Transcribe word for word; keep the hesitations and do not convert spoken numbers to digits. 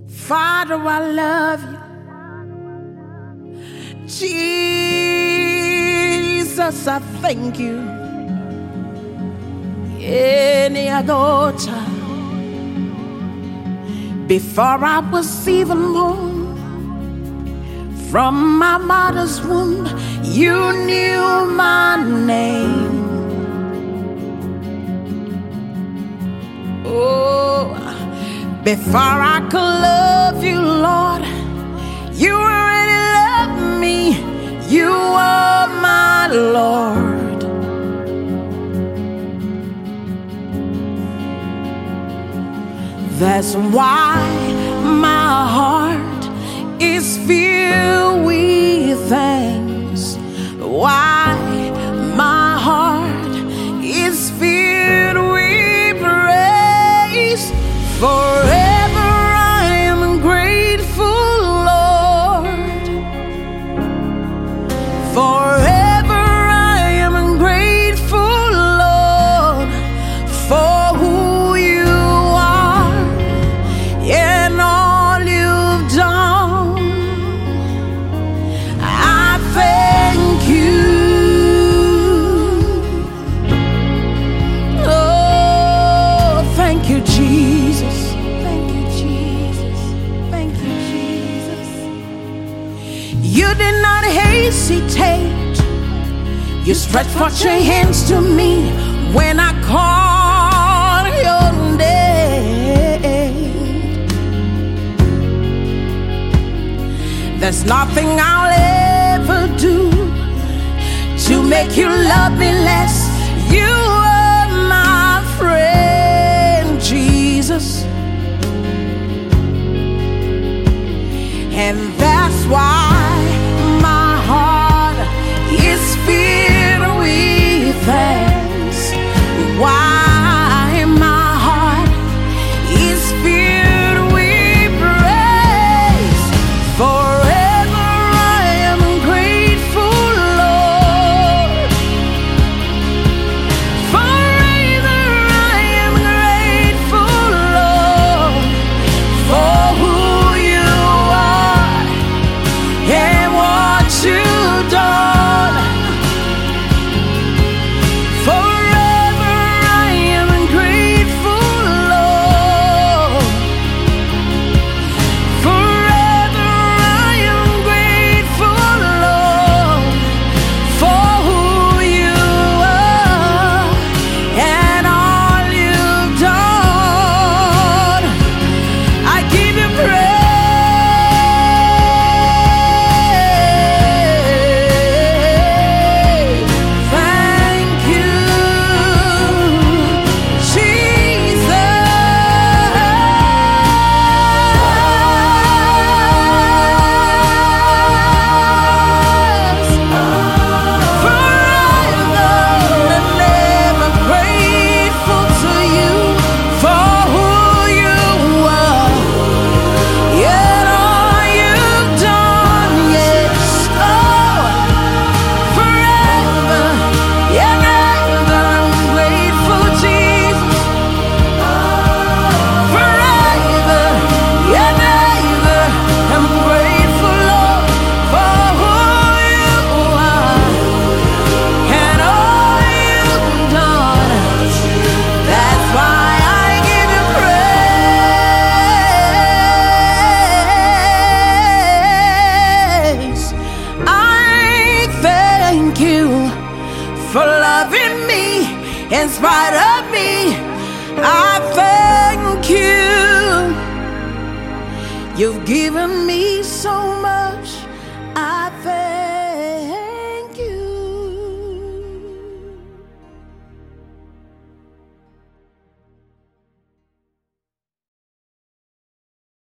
Father, I love you. Jesus, I thank you. Any other time, before I was even born, from my mother's womb, you knew my name. Oh, before I could love you, Lord, you already loved me. You are my Lord. That's why my heart is filled with thanks. Why my heart is filled with praise. Forever I am grateful, Lord. Forever I am grateful, Lord, for who you are and all you've done. I thank you. Oh, thank you, Jesus. Thank you, Jesus. Thank you, Jesus. You did not hesitate. You stretched forth your hands to me when I called your name. There's nothing I'll ever do to make you love me less. You are my friend, Jesus. And that's why my heart is filled with thanks. Why my heart is filled with praise. Forever I am grateful, Lord. Forever I am grateful, Lord, for who you are and what you've done. Forever I am grateful, Lord. Forever I am grateful, Lord, for who you are and all you've done. I give you praise. Thank you, Jesus. Forever and ever grateful to you for who you are. Yet all you've done, yes, oh, forever and ever I'm grateful, Jesus. Forever and ever I'm grateful, Lord, for who you are and all you've done. That's why I give you praise. I thank you for loving me in spite of me. I thank you. You've given me so much.